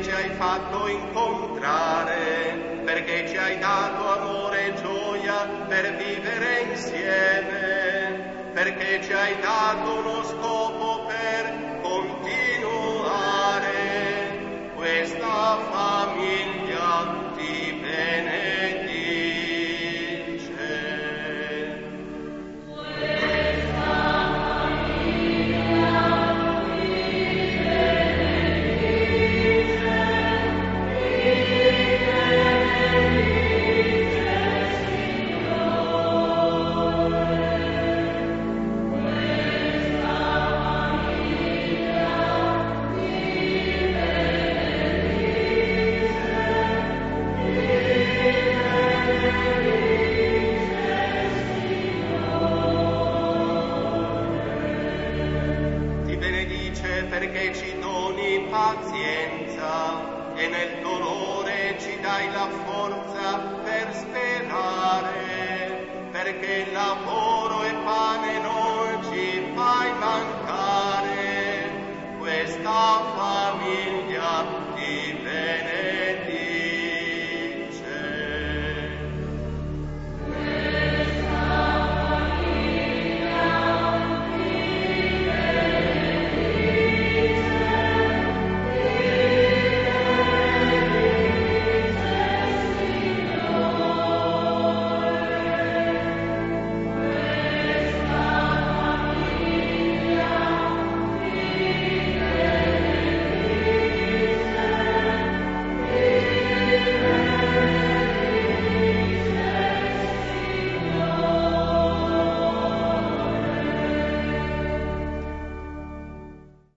ci hai fatto incontrare, perché ci hai dato amore e gioia per vivere insieme, perché ci hai dato uno scopo per continuare. Questa famiglia ti benedice. Perché ci doni pazienza e nel dolore ci dai la forza per sperare, perché lavoro e pane non ci fai mancare. Questa